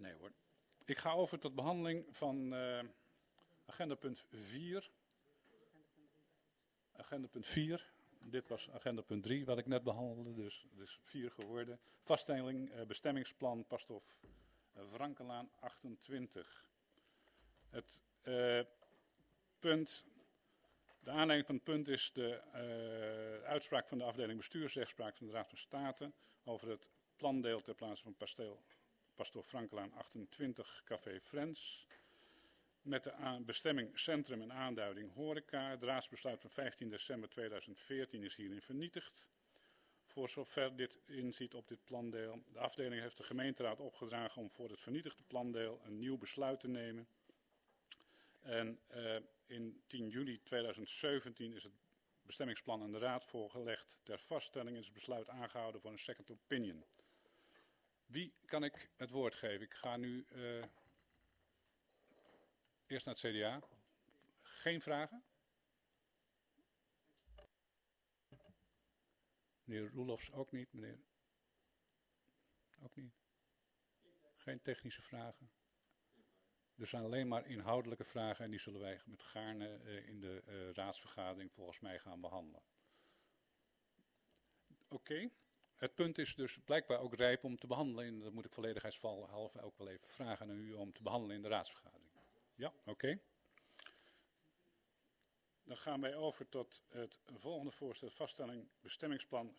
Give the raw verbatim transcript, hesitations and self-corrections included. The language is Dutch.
Nee hoor. Ik ga over tot behandeling van uh, agenda punt vier. Agenda punt vier. Dit was agenda punt drie wat ik net behandelde, dus het is vier geworden. Vaststelling, uh, bestemmingsplan Pastof uh, Wrankelaan achtentwintig. Het uh, punt, de aanleiding van het punt is de uh, uitspraak van de afdeling bestuursrechtspraak van de Raad van State over het plandeel ter plaatse van Pasteel, Pastof Wrankelaan achtentwintig Café Friends. Met de bestemming centrum en aanduiding horeca. Het raadsbesluit van vijftien december tweeduizend veertien is hierin vernietigd. Voor zover dit inziet op dit plandeel. De afdeling heeft de gemeenteraad opgedragen om voor het vernietigde plandeel een nieuw besluit te nemen. En uh, in tien juli tweeduizend zeventien is het bestemmingsplan aan de raad voorgelegd. Ter vaststelling is het besluit aangehouden voor een second opinion. Wie kan ik het woord geven? Ik ga nu... Uh, Eerst naar het C D A. Geen vragen? Meneer Roelofs ook niet. Meneer... Ook niet. Geen technische vragen. Er zijn alleen maar inhoudelijke vragen en die zullen wij met gaarne uh, in de uh, raadsvergadering volgens mij gaan behandelen. Oké. Okay. Het punt is dus blijkbaar ook rijp om te behandelen. En dat moet ik volledigheidshalve ook wel even vragen aan u om te behandelen in de raadsvergadering. Ja, oké. Okay. Dan gaan wij over tot het volgende voorstel, vaststelling bestemmingsplan